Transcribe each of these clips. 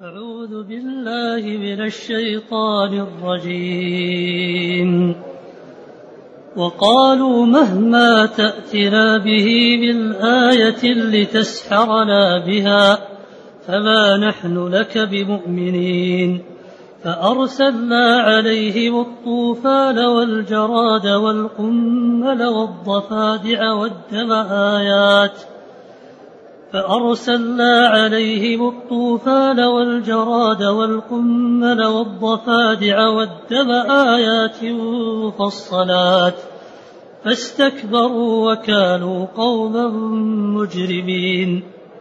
أعوذ بالله من الشيطان الرجيم. وقالوا مهما تأتنا به من آية لتسحرنا بها فما نحن لك بمؤمنين. فأرسلنا عليهم الطوفان والجراد والقمل والضفادع والدم آيات مفصلات فاستكبروا وكانوا قوما مجرمين.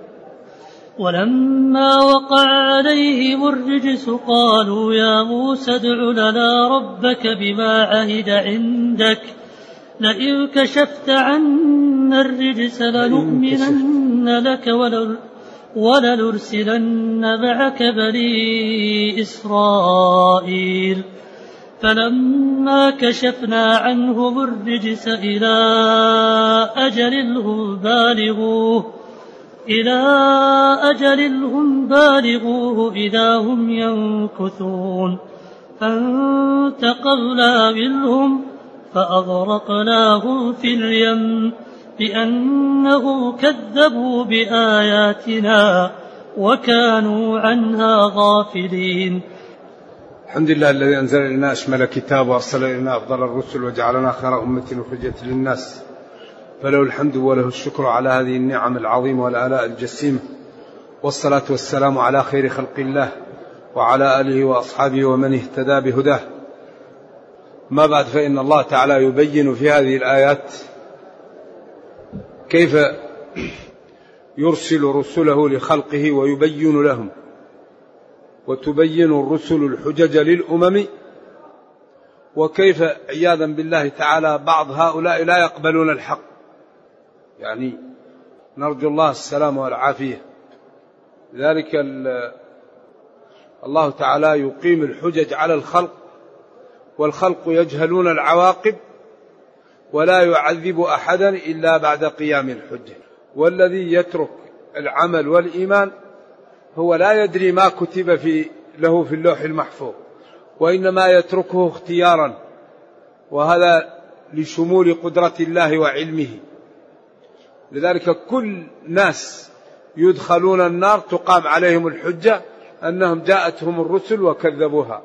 ولما وقع عليهم الرجس قالوا يا موسى ادع لنا ربك بما عهد عندك لئن كشفت عنا الرجس لنؤمنن لك ولنرسلن معك بني إسرائيل. فلما كشفنا عنهم الرجس إلى أجل هم بالغوه إذا هم ينكثون. فانتقمنا منهم فأغرقناهم في اليم بأنهم كذبوا بآياتنا وكانوا عنها غافلين. الحمد لله الذي أنزل إلينا أشمل كتاب وأرسل إلينا أفضل الرسل وجعلنا خير أمة أخرجت للناس، فله الحمد وله الشكر على هذه النعم العظيمة والآلاء الجسيمة، والصلاة والسلام على خير خلق الله وعلى آله وأصحابه ومن اهتدى بهداه. ما بعد، فإن الله تعالى يبين في هذه الآيات كيف يرسل رسله لخلقه ويبين لهم، وتبين الرسل الحجج للأمم، وكيف عياذا بالله تعالى بعض هؤلاء لا يقبلون الحق، يعني نرجو الله السلام والعافية. لذلك الله تعالى يقيم الحجج على الخلق، والخلق يجهلون العواقب، ولا يعذب أحدا إلا بعد قيام الحجة. والذي يترك العمل والإيمان هو لا يدري ما كتب له في اللوح المحفوظ، وإنما يتركه اختيارا، وهذا لشمول قدرة الله وعلمه. لذلك كل ناس يدخلون النار تقام عليهم الحجة أنهم جاءتهم الرسل وكذبوها.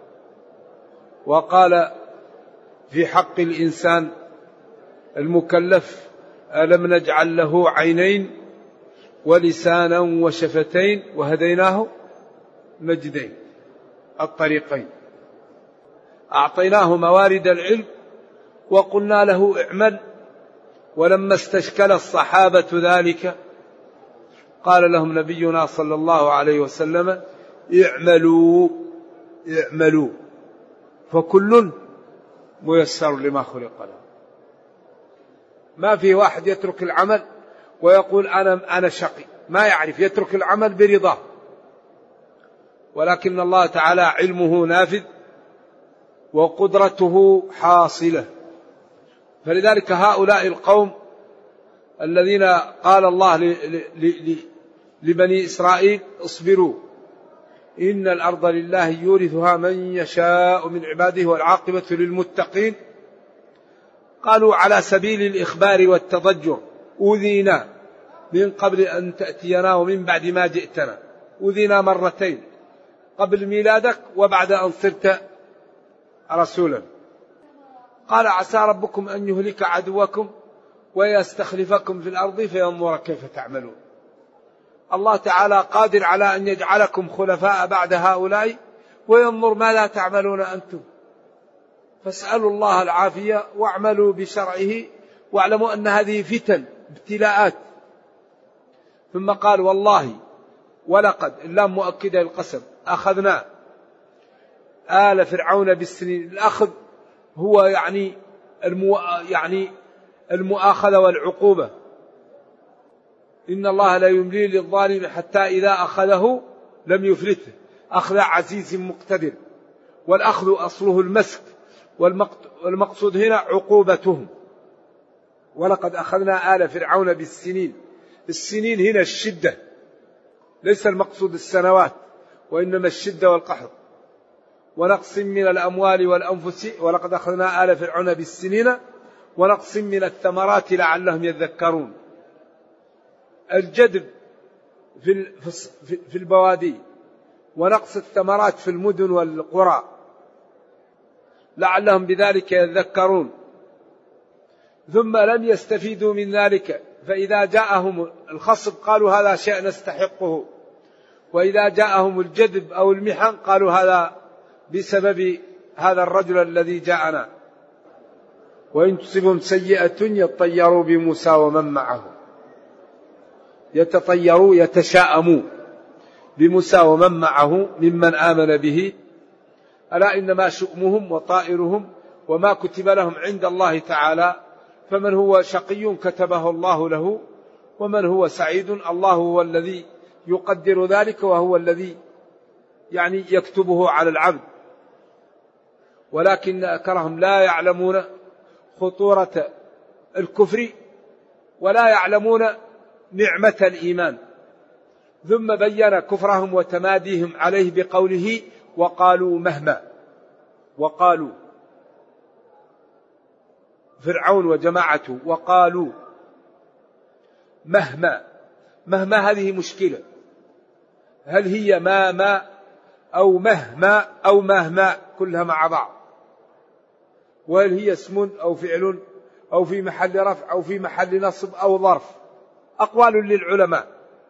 وقال في حق الإنسان المكلف ألم نجعل له عينين ولسانا وشفتين وهديناه نجدين، الطريقين. أعطيناه موارد العلم وقلنا له اعمل، ولما استشكل الصحابة ذلك قال لهم نبينا صلى الله عليه وسلم اعملوا فكل ميسر لما خلق له. ما في واحد يترك العمل ويقول أنا شقي، ما يعرف، يترك العمل برضاه، ولكن الله تعالى علمه نافذ وقدرته حاصلة. فلذلك هؤلاء القوم الذين قال الله لبني إسرائيل اصبروا إن الأرض لله يورثها من يشاء من عباده والعاقبة للمتقين، قالوا على سبيل الإخبار والتضجر أوذينا من قبل أن تأتينا ومن بعد ما جئتنا، أوذينا مرتين، قبل ميلادك وبعد أن صرت رسولا. قال عسى ربكم أن يهلك عدوكم ويستخلفكم في الأرض فينظر كيف تعملون. الله تعالى قادر على أن يجعلكم خلفاء بعد هؤلاء وينظر ماذا تعملون أنتم. فاسألوا الله العافية واعملوا بشرعه واعلموا أن هذه فتن ابتلاءات. ثم قال والله ولقد، اللام مؤكدة القسم، أخذنا آل فرعون بالسنين. الأخذ هو يعني المؤاخذة والعقوبة. إن الله لا يملي للظالم حتى إذا أخذه لم يفلته، أخذ عزيز مقتدر. والأخذ أصله المسك، والمقصود هنا عقوبتهم. ولقد أخذنا آل فرعون بالسنين. السنين هنا الشدة، ليس المقصود السنوات، وإنما الشدة والقحط، ونقص من الأموال والأنفس ولقد أخذنا آل فرعون بالسنين ونقص من الثمرات لعلهم يذكرون. الجدب في البوادي ونقص الثمرات في المدن والقرى لعلهم بذلك يذكرون. ثم لم يستفيدوا من ذلك، فإذا جاءهم الخصب قالوا هذا شيء نستحقه، وإذا جاءهم الجدب أو المحن قالوا هذا بسبب هذا الرجل الذي جاءنا. وإن تصبهم سيئة يطيروا بموسى ومن معه، يتطيروا يتشاءموا بموسى ومن معه ممن آمن به، ألا إنما شؤمهم وطائرهم وما كتب لهم عند الله تعالى، فمن هو شقي كتبه الله له، ومن هو سعيد الله هو الذي يقدر ذلك، وهو الذي يكتبه على العبد. ولكن أكثرهم لا يعلمون خطورة الكفر ولا يعلمون نعمة الإيمان. ثم بين كفرهم وتماديهم عليه بقوله وقالوا مهما. وقالوا فرعون وجماعته وقالوا مهما هذه مشكلة، هل هي ما أو مهما أو مهما كلها مع بعض، وهل هي اسم أو فعل أو في محل رفع أو في محل نصب أو ظرف؟ أقوال للعلماء.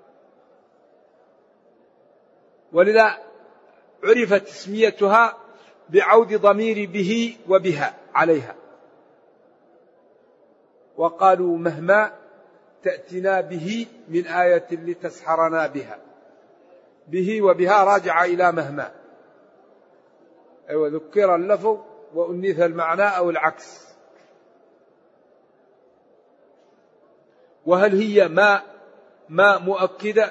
ولذا عرفت تسميتها بعود ضمير به وبها عليها. وقالوا مهما تأتنا به من آية لتسحرنا بها، به وبها راجع إلى مهما، ذكر اللفظ وأنث المعنى أو العكس. وهل هي ما مؤكدة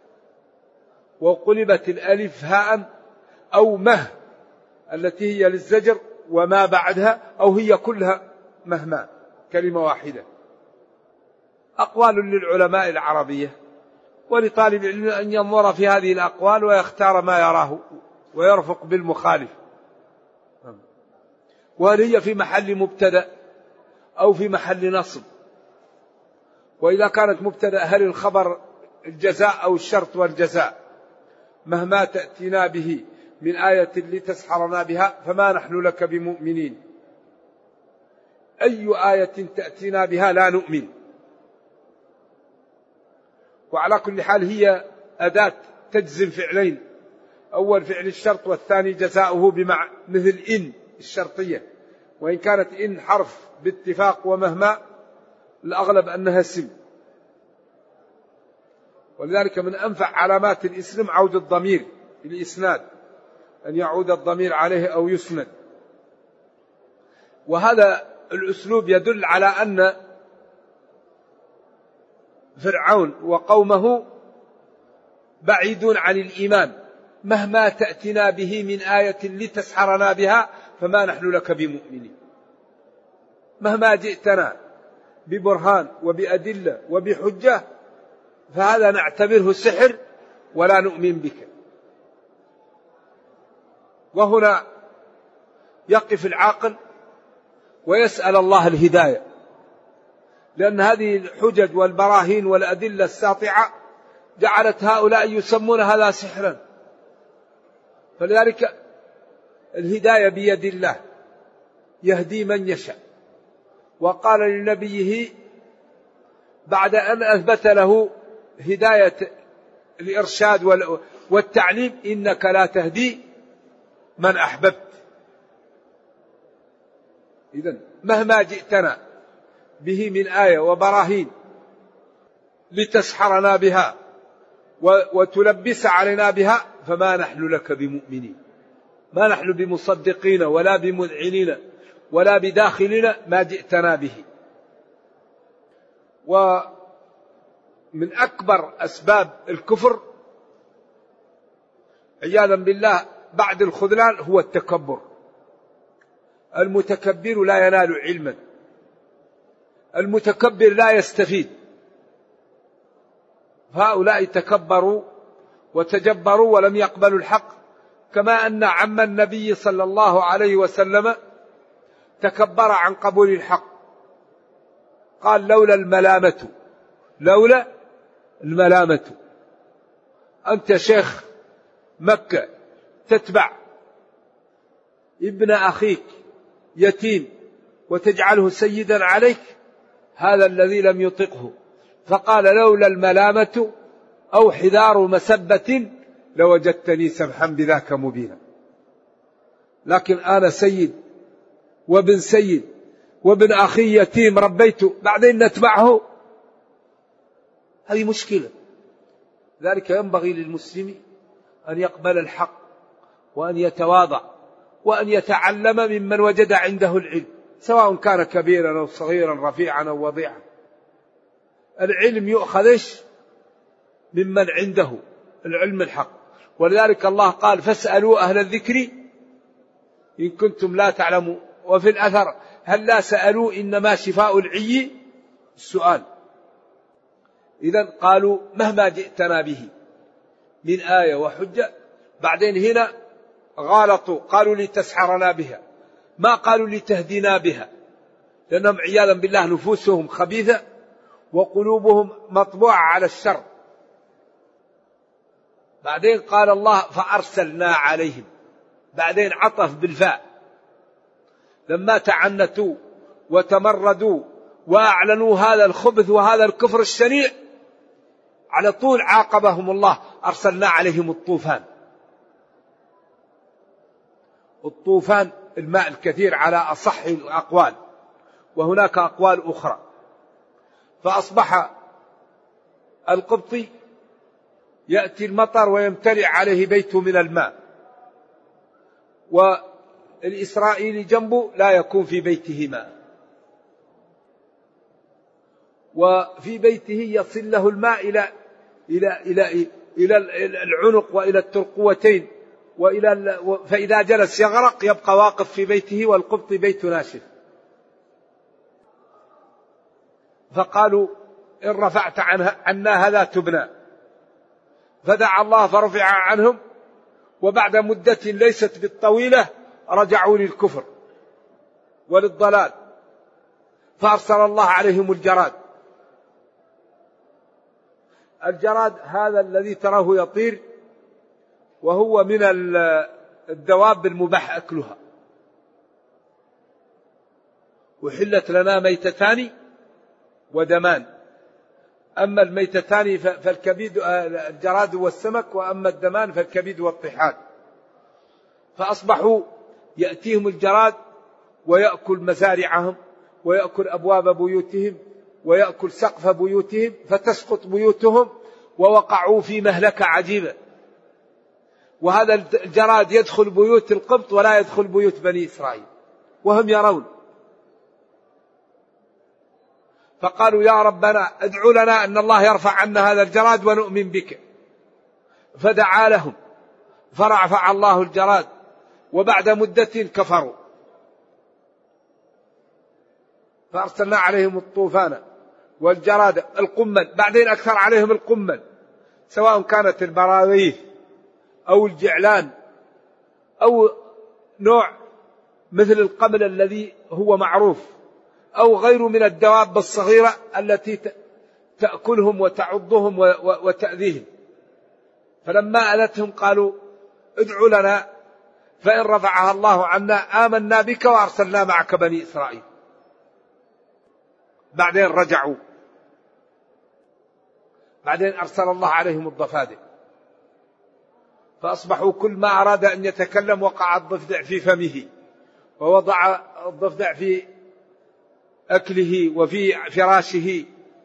وقلبت الألف هاء، أو مه التي هي للزجر وما بعدها، أو هي كلها مهما كلمة واحدة؟ أقوال للعلماء العربية، ولطالب العلم أن ينظر في هذه الأقوال ويختار ما يراه ويرفق بالمخالف. وهل هي في محل مبتدأ أو في محل نصب؟ وإذا كانت مبتدأ هل الخبر الجزاء أو الشرط والجزاء؟ مهما تأتينا به من آية لتسحرنا بها فما نحن لك بمؤمنين. أي آية تأتينا بها لا نؤمن. وعلى كل حال هي أداة تجزم فعلين، أول فعل الشرط والثاني جزاؤه مثل إن الشرطية، وإن كانت إن حرف باتفاق ومهما الأغلب أنها اسم. ولذلك من أنفع علامات الاسم عود الضمير الإسناد، أن يعود الضمير عليه أو يسند. وهذا الأسلوب يدل على أن فرعون وقومه بعيدون عن الإيمان. مهما تأتنا به من آية لتسحرنا بها فما نحن لك بمؤمنين. مهما جئتنا ببرهان وبأدلة وبحجة فهذا نعتبره سحر ولا نؤمن بك. وهنا يقف العاقل ويسأل الله الهداية، لأن هذه الحجج والبراهين والأدلة الساطعة جعلت هؤلاء يسمون هذا سحرا. فلذلك الهداية بيد الله يهدي من يشاء. وقال لنبيه بعد أن أثبت له هداية الإرشاد والتعليم إنك لا تهدي من أحببت. إذن مهما جئتنا به من آية وبراهين لتسحرنا بها وتلبس علينا بها فما نحن لك بمؤمنين. ما نحن بمصدقين ولا بمذعنين ولا بداخلين ما جئتنا به. ومن أكبر أسباب الكفر عياذا بالله بعد الخذلان هو التكبر. المتكبر لا ينال علما، المتكبر لا يستفيد. هؤلاء تكبروا وتجبروا ولم يقبلوا الحق، كما أن عم النبي صلى الله عليه وسلم تكبر عن قبول الحق، قال لولا الملامة أنت شيخ مكة تتبع ابن أخيك يتيم وتجعله سيدا عليك، هذا الذي لم يطقه، فقال لولا الملامة أو حذار مسبة لوجدتني سمحا بذاك مبينا. لكن أنا سيد وابن سيد وابن أخي يتيم ربيته بعدين نتبعه، هذه مشكلة. ذلك ينبغي للمسلم أن يقبل الحق وأن يتواضع وأن يتعلم ممن وجد عنده العلم، سواء كان كبيرا أو صغيرا رفيعا أو وضيعا. العلم يؤخذ ممن عنده العلم الحق، ولذلك الله قال فاسألوا أهل الذكر إن كنتم لا تعلمون. وفي الأثر هل لا سألوا إنما شفاء العي السؤال. إذن قالوا مهما جئتنا به من آية وحجة، بعدين هنا غالطوا قالوا لتسحرنا بها، ما قالوا لتهدينا بها، لأنهم عياذا بالله نفوسهم خبيثة وقلوبهم مطبوعة على الشر. بعدين قال الله فأرسلنا عليهم، بعدين عطف بالفاء، لما تعنتوا وتمردوا وأعلنوا هذا الخبث وهذا الكفر الشنيع على طول عاقبهم الله، أرسلنا عليهم الطوفان. الطوفان الماء الكثير على أصح الأقوال، وهناك أقوال أخرى. فأصبح القبطي يأتي المطر ويمتلئ عليه بيته من الماء، والإسرائيلي جنبه لا يكون في بيته ماء، وفي بيته يصل له الماء إلى العنق وإلى الترقوتين، فإذا جلس يغرق يبقى واقف في بيته، والقبطي بيت ناشف. فقالوا إن رفعت عنا هذا تبنى، فدعا الله فرفع عنهم، وبعد مدة ليست بالطويلة رجعوا للكفر وللضلال، فأرسل الله عليهم الجراد. الجراد هذا الذي تراه يطير، وهو من الدواب المباح أكلها. وحلت لنا ميتتان ودمان، أما الميتتان فالكبد الجراد والسمك، وأما الدمان فالكبد والطحال. فأصبحوا يأتيهم الجراد ويأكل مزارعهم ويأكل أبواب بيوتهم ويأكل سقف بيوتهم، فتسقط بيوتهم ووقعوا في مهلكة عجيبة. وهذا الجراد يدخل بيوت القبط ولا يدخل بيوت بني إسرائيل وهم يرون. فقالوا يا ربنا ادعو لنا أن الله يرفع عنا هذا الجراد ونؤمن بك، فدعا لهم فرفع الله الجراد، وبعد مدة كفروا فأرسلنا عليهم الطوفان والجراد القمل، بعدين أكثر عليهم القمل، سواء كانت البراغيث أو الجعلان أو نوع مثل القمل الذي هو معروف، أو غير من الدواب الصغيرة التي تأكلهم وتعضهم وتأذيهم. فلما ألتهم قالوا ادعوا لنا، فإن رفعها الله عنا آمنا بك وأرسلنا معك بني إسرائيل. بعدين رجعوا، بعدين أرسل الله عليهم الضفادع، فأصبحوا كل ما أراد أن يتكلم وقع الضفدع في فمه، ووضع الضفدع في أكله وفي فراشه.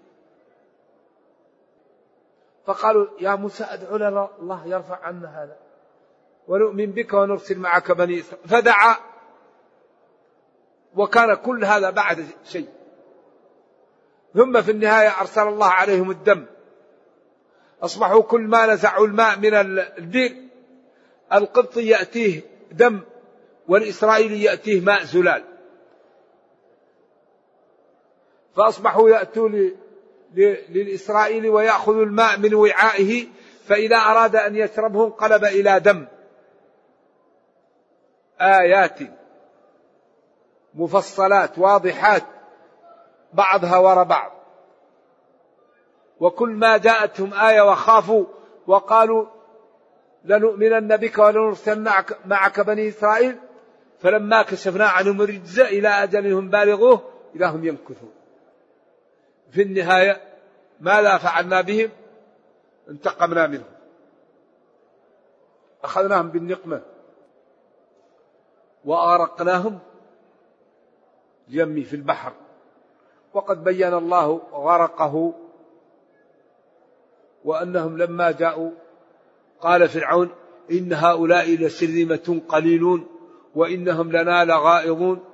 فقالوا يا موسى ادعو لنا الله يرفع عنا هذا ونؤمن بك ونرسل معك بني إسرائيل. فدعا، وكان كل هذا بعد شيء. ثم في النهاية أرسل الله عليهم الدم، أصبحوا كل ما نزعوا الماء من البئر القبطي يأتيه دم، والإسرائيلي يأتيه ماء زلال. فأصبحوا يأتوا للإسرائيلي ويأخذ الماء من وعائه فإذا أراد أن يشربه انقلب إلى دم. آيات مفصلات واضحات بعضها وراء بعض. وكل ما جاءتهم آية وخافوا وقالوا لنؤمنن بك ولنرسلن معك بني إسرائيل فلما كشفنا عنهم الرجز إلى أجل هم بالغوه إذا هم يمكثون. في النهاية ماذا فعلنا بهم؟ انتقمنا منهم، أخذناهم بالنقمة وأغرقناهم يمي في البحر. وقد بين الله غرقه وأنهم لما جاءوا قال فرعون إن هؤلاء لشرذمة قليلون وإنهم لنا لغائظون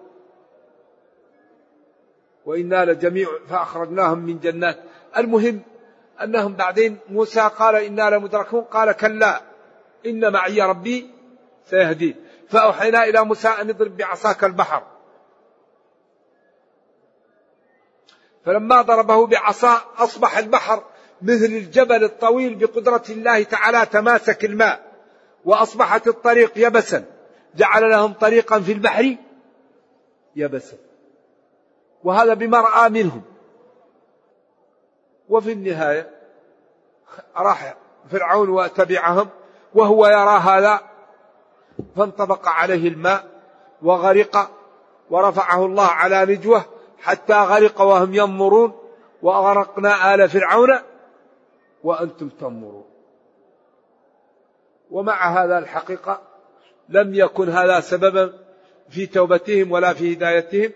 وإنا لجميع فأخرجناهم من جنات. المهم أنهم بعدين موسى قال إنا لمدركون، قال كلا إن معي ربي سيهدين. فأوحينا إلى موسى أن اضرب بعصاك البحر، فلما ضربه بعصا أصبح البحر مثل الجبل الطويل بقدرة الله تعالى، تماسك الماء وأصبحت الطريق يبسا، جعل لهم طريقا في البحر يبسا، وهذا بما رأى منهم. وفي النهاية راح فرعون وتبعهم وهو يرى هذا، فانطبق عليه الماء وغرق، ورفعه الله على نجوة حتى غرق وهم ينظرون، وأغرقنا آل فرعون وأنتم تنظرون. ومع هذا الحقيقة لم يكن هذا سببا في توبتهم ولا في هدايتهم.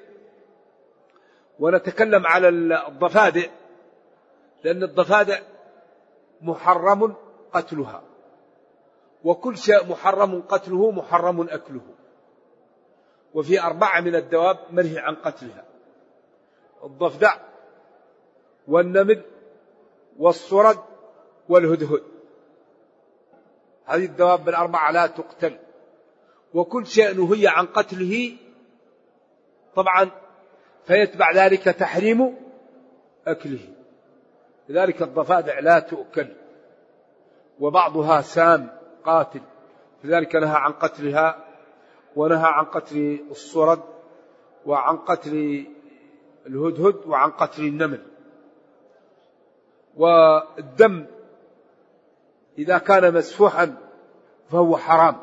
ونتكلم على الضفادع، لأن الضفادع محرم قتلها، وكل شيء محرم قتله محرم أكله. وفي 4 من الدواب منهي عن قتلها: الضفدع والنمل والصرد والهدهد. هذه الدواب ال4 لا تقتل، وكل شيء نهي عن قتله طبعا فيتبع ذلك تحريم أكله. لذلك الضفادع لا تؤكل، وبعضها سام قاتل، لذلك نهى عن قتلها، ونهى عن قتل الصرد وعن قتل الهدهد وعن قتل النمل. والدم إذا كان مسفوحا فهو حرام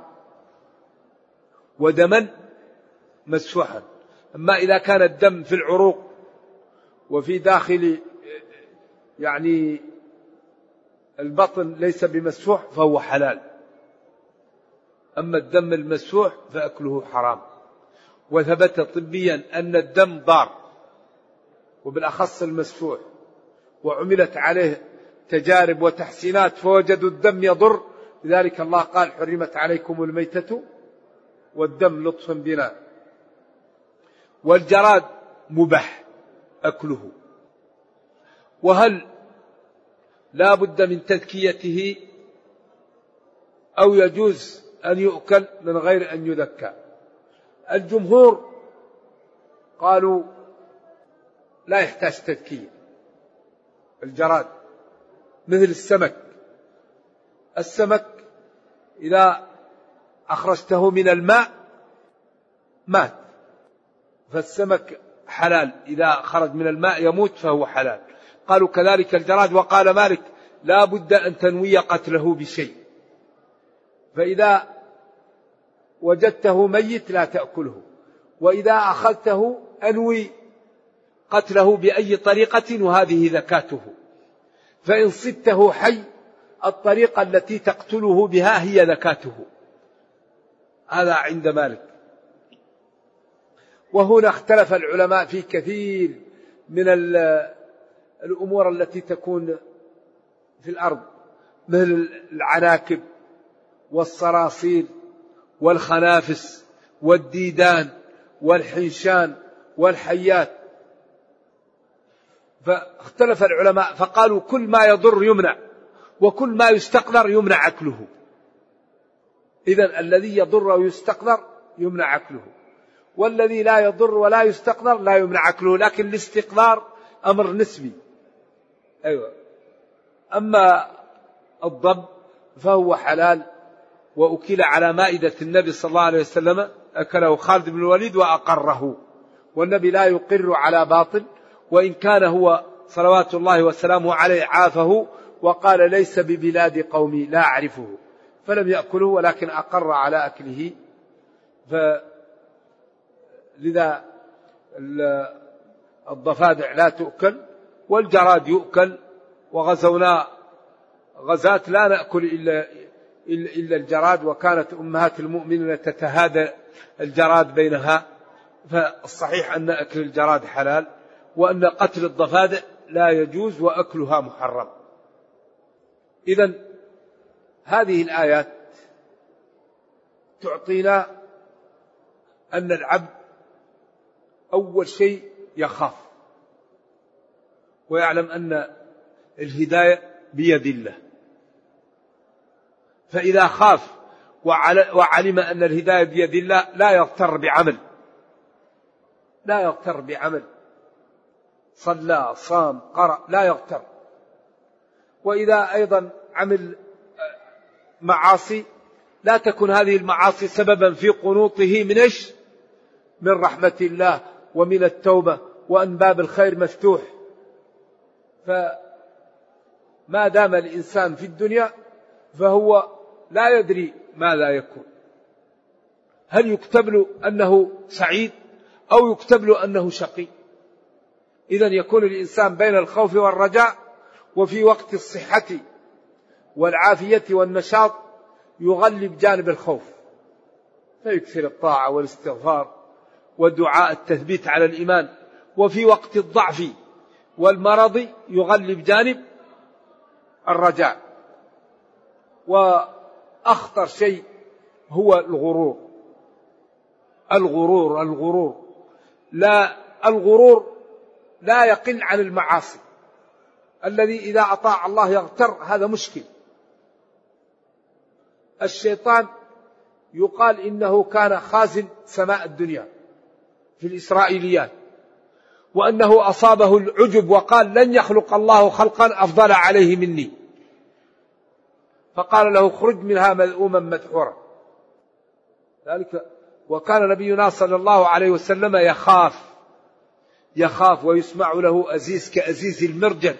ودما مسفوحا. أما إذا كان الدم في العروق وفي داخل يعني البطن ليس بمسفوح فهو حلال. أما الدم المسفوح فأكله حرام. وثبت طبيا أن الدم ضار، وبالأخص المسفوح، وعملت عليه تجارب وتحسينات فوجدوا الدم يضر، لذلك الله قال حرمت عليكم الميتة والدم لطفا بنا. والجراد مباح أكله. وهل لا بد من تذكيته أو يجوز أن يؤكل من غير أن يذكى؟ الجمهور قالوا لا يحتاج تذكية. الجراد مثل السمك، السمك إذا أخرجته من الماء مات، فالسمك حلال، إذا خرج من الماء يموت فهو حلال. قالوا كذلك الجراد. وقال مالك لا بد أن تنوي قتله بشيء، فإذا وجدته ميت لا تأكله، وإذا أخذته أنوي قتله بأي طريقة، وهذه ذكاته. فإن صدته حي الطريقة التي تقتله بها هي ذكاته. هذا عند مالك. وهنا اختلف العلماء في كثير من الأمور التي تكون في الأرض، مثل العناكب والصراصير والخنافس والديدان والحنشان والحيات. فاختلف العلماء فقالوا كل ما يضر يمنع، وكل ما يستقذر يمنع أكله. إذن الذي يضر ويستقذر يمنع أكله، والذي لا يضر ولا يستقذر لا يمنع أكله. لكن الاستقذار أمر نسبي. أيوة. أما الضب فهو حلال، وأكل على مائدة النبي صلى الله عليه وسلم، أكله خالد بن الوليد وأقره، والنبي لا يقر على باطل، وإن كان هو صلوات الله وسلامه عليه عافه وقال ليس ببلاد قومي لا أعرفه، فلم يأكله ولكن أقر على أكله. لذا الضفادع لا تؤكل والجراد يؤكل، وغزونا غزات لا نأكل إلا الجراد، وكانت أمهات المؤمنين تتهادى الجراد بينها، فالصحيح أن أكل الجراد حلال، وأن قتل الضفادع لا يجوز وأكلها محرم. إذن هذه الآيات تعطينا أن العبد أول شيء يخاف ويعلم أن الهداية بيد الله، فإذا خاف وعلم أن الهداية بيد الله لا يغتر بعمل صلى صام قرأ، لا يغتر. وإذا أيضا عمل معاصي لا تكن هذه المعاصي سببا في قنوطه من رحمة الله ومن التوبة، وأن باب الخير مفتوح. فما دام الإنسان في الدنيا فهو لا يدري ماذا يكون، هل يكتب له أنه سعيد أو يكتب له أنه شقي. إذن يكون الإنسان بين الخوف والرجاء، وفي وقت الصحة والعافية والنشاط يغلب جانب الخوف، فيكثر الطاعة والاستغفار ودعاء التثبيت على الإيمان، وفي وقت الضعف والمرض يغلب جانب الرجاء. وأخطر شيء هو الغرور لا يقل عن المعاصي. الذي إذا أطاع الله يغتر، هذا مشكل. الشيطان يقال إنه كان خازن سماء الدنيا في الإسرائيليات، وأنه أصابه العجب وقال لن يخلق الله خلقا أفضل عليه مني، فقال له اخرج منها مذءوما مدحورا. ذلك وكان نبينا صلى الله عليه وسلم يخاف ويسمع له أزيز كأزيز المرجل،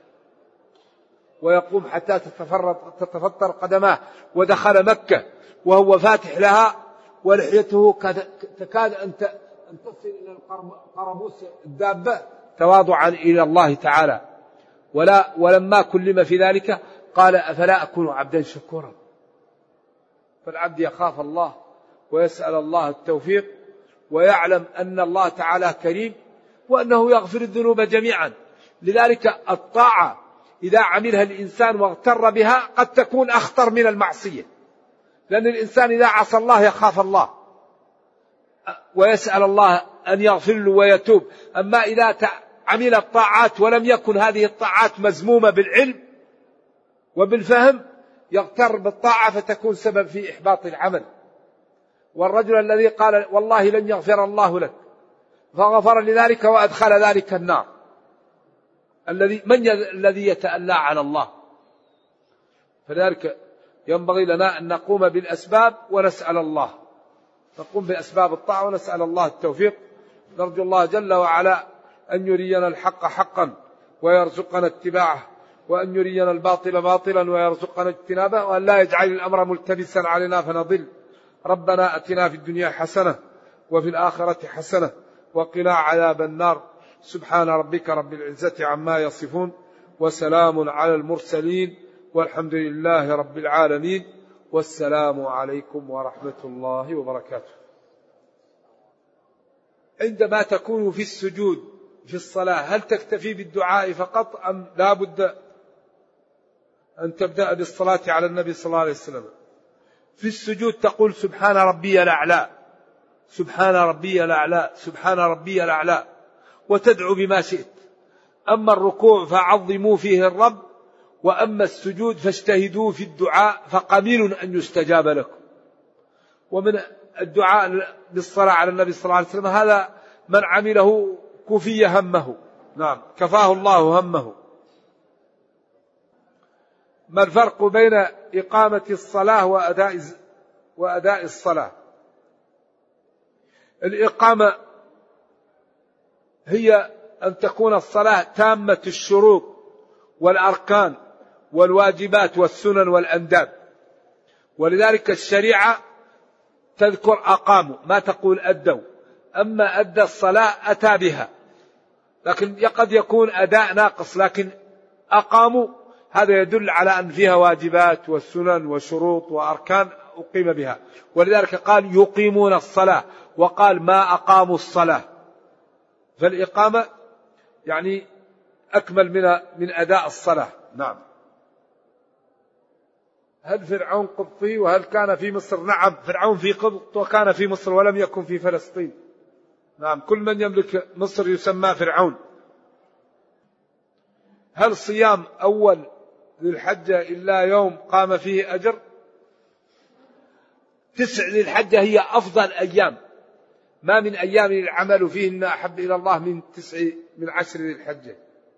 ويقوم حتى تتفطر قدماه. ودخل مكة وهو فاتح لها ولحيته تكاد أن تصل إلى قربوس الدابة تواضعا إلى الله تعالى. ولما كلم في ذلك قال أفلا أكون عبدا شكورا. فالعبد يخاف الله ويسأل الله التوفيق، ويعلم أن الله تعالى كريم وأنه يغفر الذنوب جميعا. لذلك الطاعة إذا عملها الإنسان واغتر بها قد تكون أخطر من المعصية، لأن الإنسان إذا عصى الله يخاف الله ويسأل الله أن يغفر له ويتوب. أما إذا عمل الطاعات ولم يكن هذه الطاعات مزمومة بالعلم وبالفهم يغتر بالطاعة فتكون سبب في إحباط العمل. والرجل الذي قال والله لن يغفر الله لك فغفر لذلك وأدخل ذلك النار، من الذي يتألى على الله؟ فذلك ينبغي لنا أن نقوم بالأسباب ونسأل الله، نقوم بأسباب الطاعة ونسأل الله التوفيق. نرجو الله جل وعلا أن يرينا الحق حقا ويرزقنا اتباعه، وأن يرينا الباطل باطلا ويرزقنا اجتنابه، وأن لا يجعل الأمر ملتبسا علينا فنضل. ربنا أتنا في الدنيا حسنة وفي الآخرة حسنة وقنا عذاب النار. سبحان ربك رب العزة عما يصفون، وسلام على المرسلين، والحمد لله رب العالمين، والسلام عليكم ورحمة الله وبركاته. عندما تكون في السجود في الصلاة هل تكتفي بالدعاء فقط أم لا بد أن تبدأ بالصلاة على النبي صلى الله عليه وسلم؟ في السجود تقول سبحان ربي الأعلى، سبحان ربي الأعلى، سبحان ربي الأعلى، وتدعو بما شئت. أما الركوع فعظموا فيه الرب، وأما السجود فاجتهدوا في الدعاء فقليل أن يستجاب لكم. ومن الدعاء بالصلاة على النبي صلى الله عليه وسلم هذا من عمله كفي همه، نعم كفاه الله همه. ما الفرق بين إقامة الصلاة وأداء الصلاة؟ الإقامة هي أن تكون الصلاة تامة الشروط والأركان والواجبات والسنن والأنداب، ولذلك الشريعة تذكر أقاموا، ما تقول أدوا. أما أدى الصلاة أتى بها، لكن قد يكون أداء ناقص، لكن أقاموا هذا يدل على أن فيها واجبات والسنن وشروط وأركان أقيم بها، ولذلك قال يقيمون الصلاة، وقال ما أقاموا الصلاة. فالإقامة يعني أكمل من أداء الصلاة. نعم. هل فرعون قبطي وهل كان في مصر؟ نعم، فرعون في قبط وكان في مصر ولم يكن في فلسطين. نعم، كل من يملك مصر يسمى فرعون. هل صيام أول ذي الحجة إلا يوم قام فيه أجر؟ 9 ذي الحجة هي أفضل أيام، ما من أيام العمل فيهن أحب إلى الله من 10 ذي الحجة.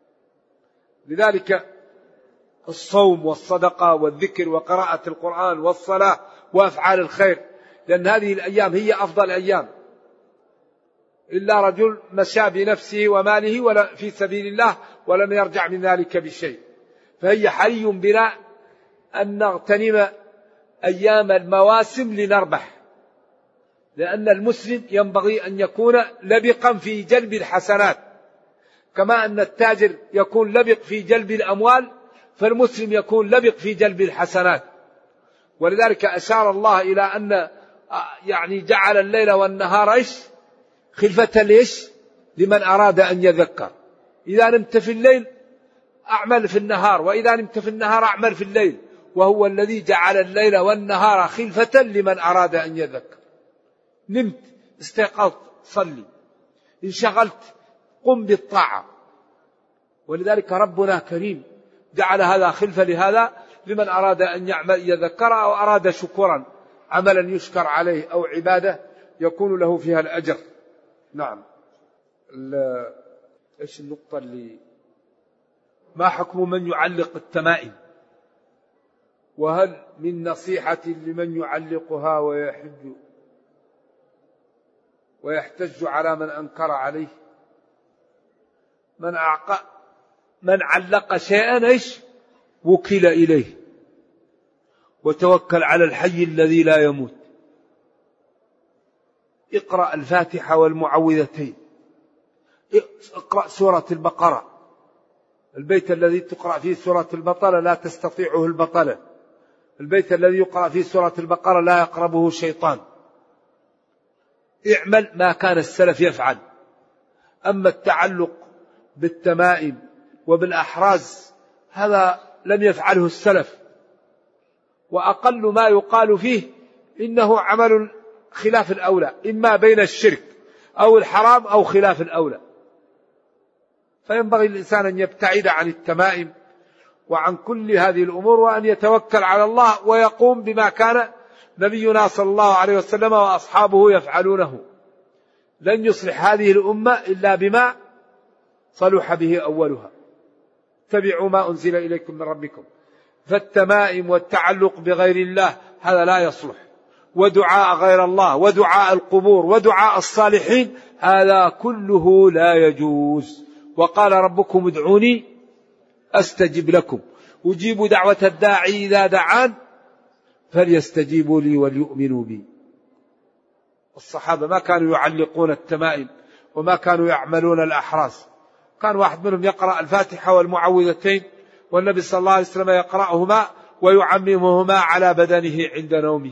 لذلك الصوم والصدقة والذكر وقراءة القرآن والصلاة وأفعال الخير، لأن هذه الأيام هي أفضل أيام. إلا رجل مشى بنفسه وماله ولا في سبيل الله ولم يرجع من ذلك بشيء. فهي حري بنا أن نغتنم أيام المواسم لنربح، لأن المسلم ينبغي أن يكون لبقا في جلب الحسنات، كما أن التاجر يكون لبق في جلب الأموال، فالمسلم يكون لبق في جلب الحسنات. ولذلك أشار الله إلى أن يعني جعل الليل والنهار خلفة لمن أراد أن يذكر. إذا نمت في الليل أعمل في النهار، وإذا نمت في النهار أعمل في الليل، وهو الذي جعل الليل والنهار خلفة لمن أراد أن يذكر. نمت استيقظت صلي، انشغلت قم بالطاعة. ولذلك ربنا كريم جعل هذا خلفة لهذا لمن أراد أن يعمل يذكر، أو أراد شكرا عملا يشكر عليه أو عبادة يكون له فيها الأجر. نعم. إيش النقطة اللي ما حكم من يعلق التمائم؟ وهل من نصيحة لمن يعلقها ويحتج على من أنكر عليه؟ من علق شيئا وكل إليه، وتوكل على الحي الذي لا يموت. اقرأ الفاتحة والمعوذتين، اقرأ سورة البقرة. البيت الذي تقرأ فيه سورة البقرة لا تستطيعه البطلة، البيت الذي يقرأ فيه سورة البقرة لا يقربه شيطان. اعمل ما كان السلف يفعل. أما التعلق بالتمائم وبالأحراز هذا لم يفعله السلف، وأقل ما يقال فيه إنه عمل خلاف الأولى، إما بين الشرك أو الحرام أو خلاف الأولى. فينبغي الإنسان أن يبتعد عن التمائم وعن كل هذه الأمور، وأن يتوكل على الله ويقوم بما كان نبينا صلى الله عليه وسلم وأصحابه يفعلونه. لن يصلح هذه الأمة إلا بما صلح به أولها. اتبعوا ما أنزل إليكم من ربكم. فالتمائم والتعلق بغير الله هذا لا يصلح، ودعاء غير الله ودعاء القبور ودعاء الصالحين هذا كله لا يجوز. وقال ربكم ادعوني أستجب لكم، أجيب دعوة الداعي إذا دعان فليستجيبوا لي وليؤمنوا بي. الصحابة ما كانوا يعلقون التمائم وما كانوا يعملون الأحراز. كان واحد منهم يقرأ الفاتحة والمعوذتين، والنبي صلى الله عليه وسلم يقرأهما ويعممهما على بدنه عند نومه.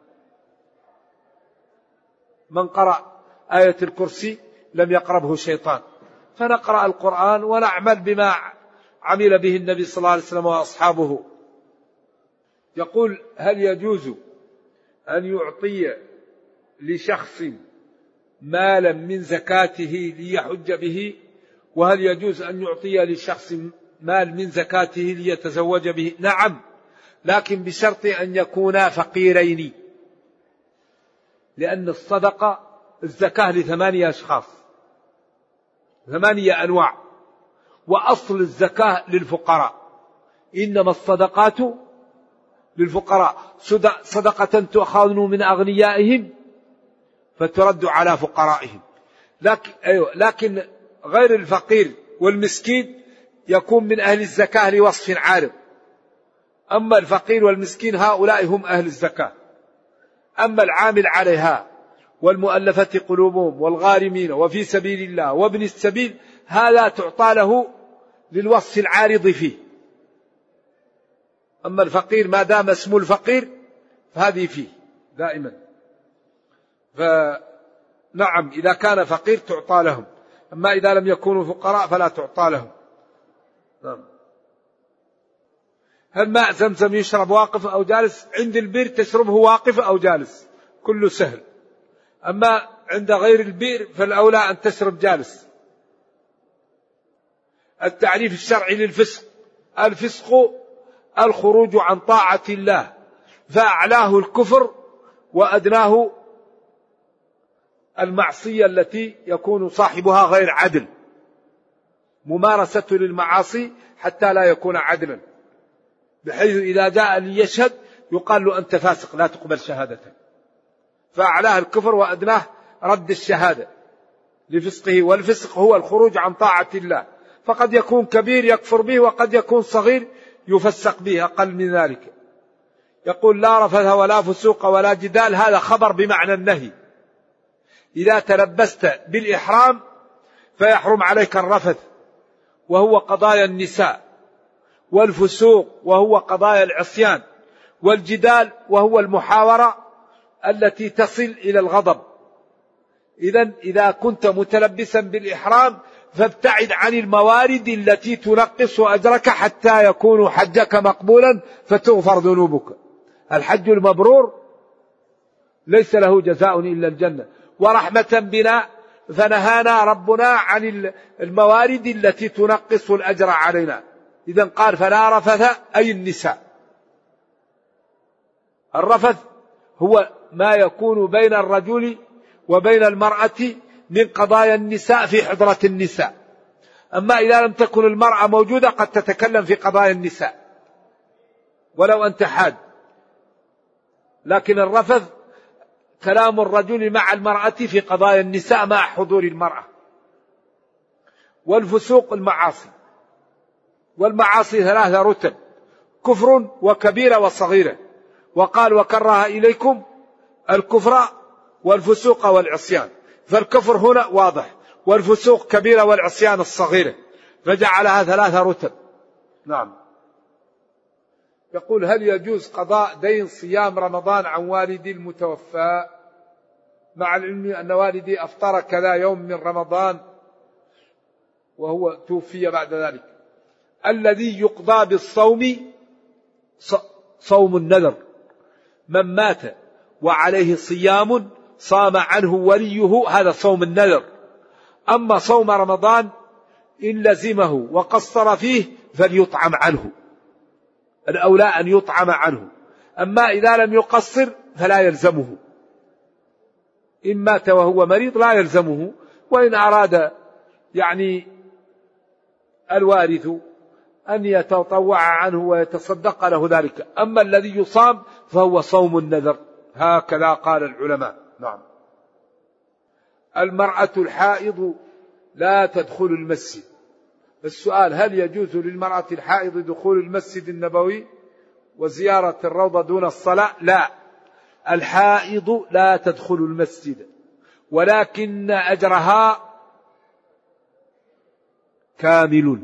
من قرأ آية الكرسي لم يقربه شيطان. فنقرأ القرآن ونعمل بما عمل به النبي صلى الله عليه وسلم وأصحابه. يقول: هل يجوز أن يعطي لشخص مالا من زكاته ليحج به؟ وهل يجوز أن يعطي لشخص مال من زكاته ليتزوج به؟ نعم، لكن بشرط أن يكونا فقيرين، لأن الزكاة ل8 أشخاص، 8 أنواع، وأصل الزكاة للفقراء. إنما الصدقات للفقراء صدقة تؤخذ من أغنيائهم فترد على فقرائهم. لكن غير الفقير والمسكين يكون من أهل الزكاة لوصف عارض. أما الفقير والمسكين هؤلاء هم أهل الزكاة. أما العامل عليها والمؤلفة قلوبهم والغارمين وفي سبيل الله وابن السبيل هذا تعطى له للوصف العارض فيه. أما الفقير ما دام اسمه الفقير فهذه فيه دائما. فنعم إذا كان فقير تعطى لهم، أما إذا لم يكونوا فقراء فلا تعطى لهم. نعم. هل ماء زمزم يشرب واقف أو جالس؟ عند البئر تشربه واقف أو جالس كله سهل. أما عند غير البئر فالأولى أن تشرب جالس. التعريف الشرعي للفسق: الفسق الخروج عن طاعة الله، فأعلاه الكفر وأدناه المعصية التي يكون صاحبها غير عدل، ممارسة للمعاصي حتى لا يكون عدلا، بحيث إذا جاء ليشهد يقال له أنت فاسق لا تقبل شهادته. فأعلاه الكفر وأدناه رد الشهادة لفسقه. والفسق هو الخروج عن طاعة الله، فقد يكون كبير يكفر به وقد يكون صغير يفسق به أقل من ذلك. يقول لا رفث ولا فسوق ولا جدال، هذا خبر بمعنى النهي. إذا تلبست بالإحرام فيحرم عليك الرفث وهو قضايا النساء، والفسوق وهو قضايا العصيان، والجدال وهو المحاورة التي تصل إلى الغضب. إذا كنت متلبسا بالإحرام فابتعد عن الموارد التي تنقص أجرك حتى يكون حجك مقبولا فتغفر ذنوبك. الحج المبرور ليس له جزاء إلا الجنة. ورحمة بنا فنهانا ربنا عن الموارد التي تنقص الأجر علينا. إذا قال فلا رفث أي النساء. الرفث هو ما يكون بين الرجل وبين المرأة من قضايا النساء في حضرة النساء. أما إذا لم تكن المرأة موجودة قد تتكلم في قضايا النساء ولو أنت حاد. لكن الرفث كلام الرجل مع المرأة في قضايا النساء مع حضور المرأة. والفسوق المعاصي، والمعاصي ثلاثة رتب: كفر وكبيرة وصغيرة. وقال وكره إليكم الكفر والفسوق والعصيان، فالكفر هنا واضح، والفسوق كبيرة والعصيان الصغيرة، فجعلها ثلاثة رتب. نعم. يقول هل يجوز قضاء دين صيام رمضان عن والدي المتوفى مع العلم أن والدي أفطر كذا يوم من رمضان وهو توفي بعد ذلك؟ الذي يقضى بالصوم صوم النذر. من مات وعليه صيام صام عنه وليه، هذا صوم النذر. أما صوم رمضان إن لزمه وقصر فيه فليطعم عنه، الأولى أن يطعم عنه. أما إذا لم يقصر فلا يلزمه. إن مات وهو مريض لا يلزمه، وإن أراد الوارث أن يتطوع عنه ويتصدق له ذلك. أما الذي يصام فهو صوم النذر، هكذا قال العلماء. نعم. المرأة الحائض لا تدخل المسجد. السؤال: هل يجوز للمرأة الحائض دخول المسجد النبوي وزيارة الروضة دون الصلاة؟ لا، الحائض لا تدخل المسجد، ولكن أجرها كامل.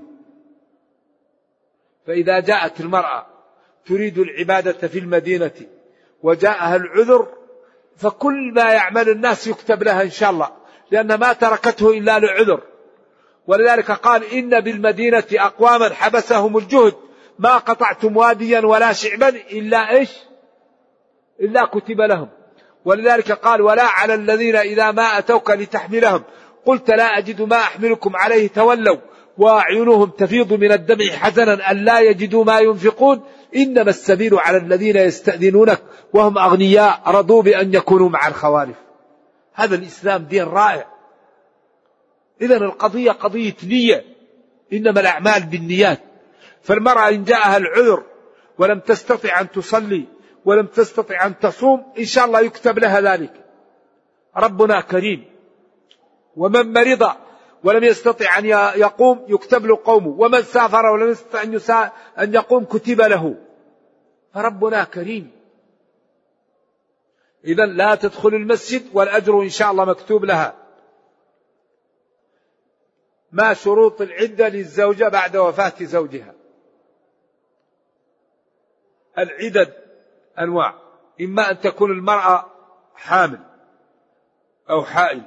فإذا جاءت المرأة تريد العبادة في المدينة وجاءها العذر فكل ما يعمل الناس يكتب لها إن شاء الله، لأن ما تركته إلا لعذر. ولذلك قال إن بالمدينة أقواما حبسهم الجهد ما قطعتم واديا ولا شعبا إلا كتب لهم. ولذلك قال ولا على الذين إذا ما أتوك لتحملهم قلت لا أجد ما أحملكم عليه تولوا وأعينهم تفيض من الدمع حزنا أن لا يجدوا ما ينفقون إنما السبيل على الذين يستأذنونك وهم أغنياء رضوا بأن يكونوا مع الخوالف. هذا الإسلام دين رائع. إذن القضية قضية نية، إنما الأعمال بالنيات. فالمرأة إن جاءها العذر ولم تستطع أن تصلي ولم تستطع أن تصوم إن شاء الله يكتب لها ذلك. ربنا كريم. ومن مرض ولم يستطع أن يقوم يكتب له قومه، ومن سافر ولم يستطع أن يقوم كتب له. فربنا كريم. إذن لا تدخل المسجد والأجر إن شاء الله مكتوب لها. ما شروط العدة للزوجة بعد وفاة زوجها؟ العدد أنواع، إما أن تكون المرأة حامل أو حائل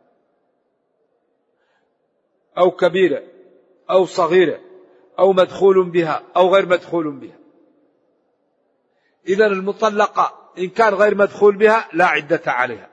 أو كبيرة أو صغيرة أو مدخول بها أو غير مدخول بها. إذن المطلقة إن كان غير مدخول بها لا عدة عليها.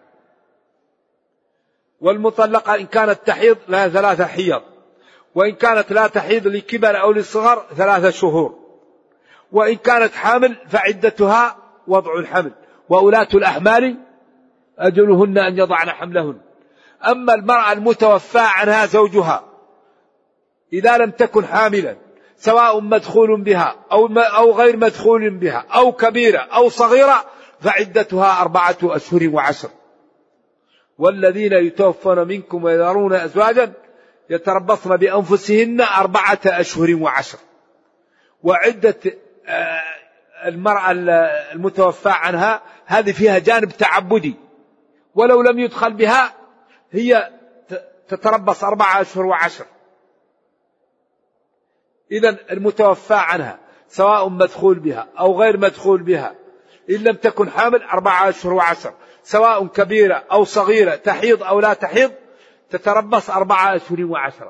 والمطلقة إن كانت تحيض لها 3 حيض، وإن كانت لا تحيض لكبر أو لصغر 3 شهور، وإن كانت حامل فعدتها وضع الحمل، وأولاة الأحمال أجلهن أن يضعن حملهن. أما المرأة المتوفى عنها زوجها إذا لم تكن حاملا سواء مدخول بها أو غير مدخول بها أو كبيرة أو صغيرة فعدتها 4 أشهر و10. والذين يتوفون منكم ويذرون أزواجا يتربصن بأنفسهن 4 أشهر و10. وعدة المرأة المتوفى عنها هذه فيها جانب تعبدي، ولو لم يدخل بها هي تتربص 4 أشهر و10. إذن المتوفى عنها سواء مدخول بها أو غير مدخول بها إن لم تكن حامل 4 أشهر و10، سواء كبيرة أو صغيرة تحيض أو لا تحيض تتربص 4 أشهر و10.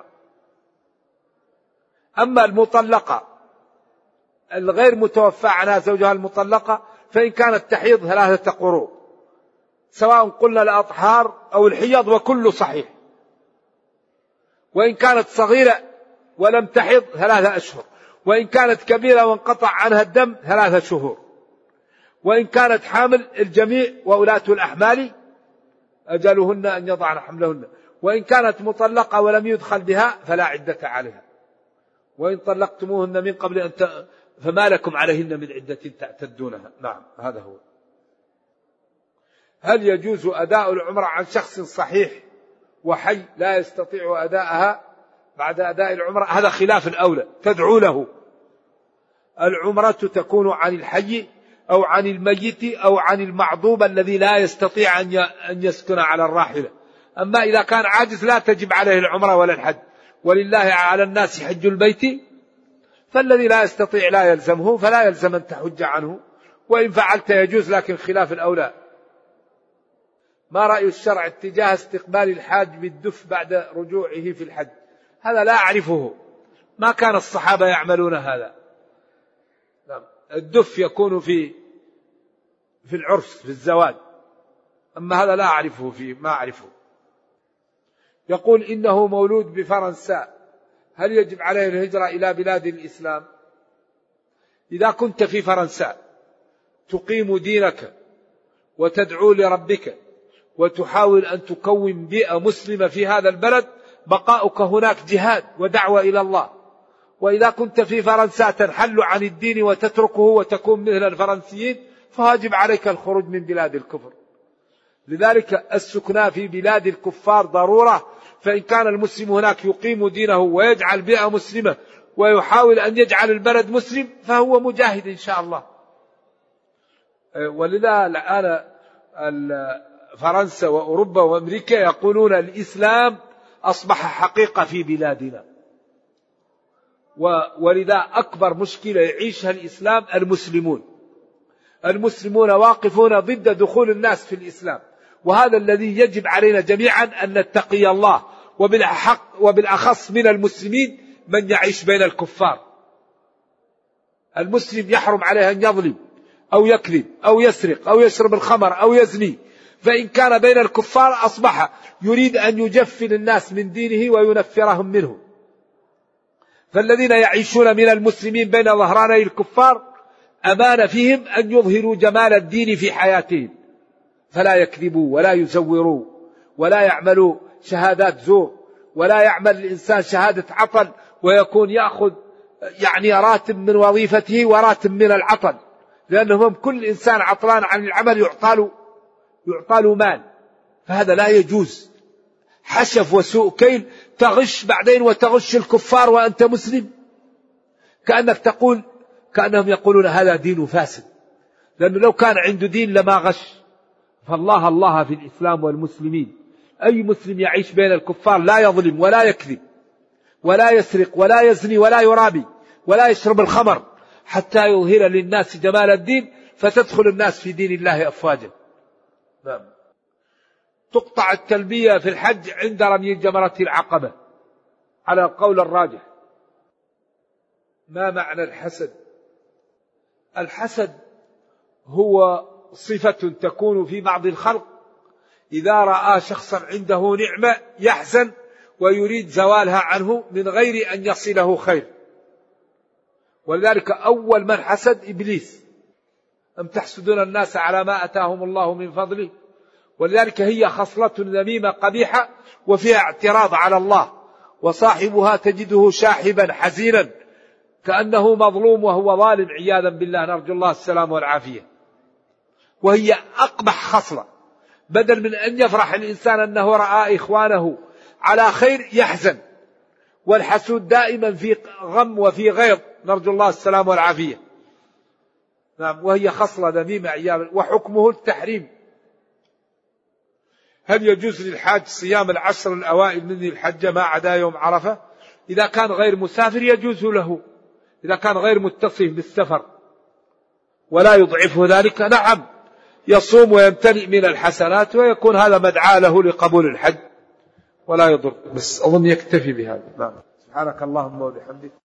أما المطلقة الغير متوفى عنها زوجها المطلقة فإن كانت تحيض 3 قروء، سواء قلنا الأطهار أو الحيض وكل صحيح. وإن كانت صغيرة ولم تحض 3 أشهر، وإن كانت كبيرة وانقطع عنها الدم 3 شهور، وإن كانت حامل الجميع وأولاة الأحمال أجلهن أن يضعن حملهن. وإن كانت مطلقة ولم يدخل بها فلا عدة عليها. وإن طلقتموهن من قبل أن فما لكم عليهن من عدة تعتدونها. نعم هذا هو. هل يجوز أداء العمرة عن شخص صحيح وحي لا يستطيع أداءها بعد أداء العمرة؟ هذا خلاف الأولى، تدعو له. العمرة تكون عن الحي أو عن الميت أو عن المعضوب الذي لا يستطيع أن يسكن على الراحلة. أما إذا كان عاجز لا تجب عليه العمرة ولا الحج. ولله على الناس حج البيت، فالذي لا يستطيع لا يلزمه، فلا يلزم أن تحج عنه. وإن فعلت يجوز، لكن خلاف الأولى. ما رأي الشرع اتجاه استقبال الحاج بالدف بعد رجوعه في الحج؟ هذا لا أعرفه، ما كان الصحابة يعملون هذا. الدف يكون في العرس في الزواج، أما هذا لا أعرفه فيه، ما أعرفه. يقول إنه مولود بفرنسا، هل يجب عليه الهجرة إلى بلاد الإسلام؟ إذا كنت في فرنسا تقيم دينك وتدعو لربك وتحاول أن تكون بيئة مسلمة في هذا البلد، بقاؤك هناك جهاد ودعوة إلى الله. وإذا كنت في فرنسا تنحل عن الدين وتتركه وتكون مثل الفرنسيين فواجب عليك الخروج من بلاد الكفر. لذلك السكنى في بلاد الكفار ضرورة. فإن كان المسلم هناك يقيم دينه ويجعل بيئة مسلمة ويحاول أن يجعل البلد مسلم فهو مجاهد إن شاء الله. ولذا الآن فرنسا وأوروبا وأمريكا يقولون الإسلام أصبح حقيقة في بلادنا. ولذا أكبر مشكلة يعيشها الإسلام المسلمون واقفون ضد دخول الناس في الإسلام. وهذا الذي يجب علينا جميعا أن نتقي الله، وبالأخص من المسلمين من يعيش بين الكفار. المسلم يحرم عليه أن يظلم أو يكذب أو يسرق أو يشرب الخمر أو يزني. فإن كان بين الكفار أصبح يريد أن يجفل الناس من دينه وينفرهم منه. فالذين يعيشون من المسلمين بين ظهراني الكفار أمان فيهم أن يظهروا جمال الدين في حياتهم، فلا يكذبوا ولا يزوروا ولا يعملوا شهادات زور، ولا يعمل الإنسان شهادة عطل ويكون يأخذ يعني راتب من وظيفته وراتب من العطل، لأنهم كل إنسان عطلان عن العمل يعطى له مال، فهذا لا يجوز. حشف وسوء كيل، تغش بعدين وتغش الكفار وأنت مسلم، كأنهم يقولون هذا دين فاسد، لأنه لو كان عنده دين لما غش. فالله في الإسلام والمسلمين، أي مسلم يعيش بين الكفار لا يظلم ولا يكذب ولا يسرق ولا يزني ولا يرابي ولا يشرب الخمر، حتى يظهر للناس جمال الدين فتدخل الناس في دين الله أفواجا. نعم. تقطع التلبية في الحج عند رمي جمرة العقبة على القول الراجح. ما معنى الحسد؟ الحسد هو صفة تكون في بعض الخلق إذا رأى شخصا عنده نعمة يحزن ويريد زوالها عنه من غير أن يصله خير. ولذلك أول من حسد إبليس، أم تحسدون الناس على ما أتاهم الله من فضله. ولذلك هي خصلة ذميمة قبيحة وفيها اعتراض على الله، وصاحبها تجده شاحبا حزينا كأنه مظلوم وهو ظالم عياذا بالله، نرجو الله السلام والعافية. وهي أقبح خصلة، بدل من أن يفرح الإنسان أنه رأى إخوانه على خير يحزن، والحسود دائما في غم وفي غيظ، نرجو الله السلام والعافية. نعم. وهي خصلة ذميمة عياذا، وحكمه التحريم. هل يجوز للحاج صيام العشر الأوائل من ذي الحجة ما عدا يوم عرفة؟ إذا كان غير مسافر يجوز له، إذا كان غير متصف بالسفر ولا يضعفه ذلك، نعم يصوم ويمتلئ من الحسنات، ويكون هذا مدعاة له لقبول الحج ولا يضر. بس أظن يكتفي بهذا. نعم. سبحانك اللهم وبحمدك.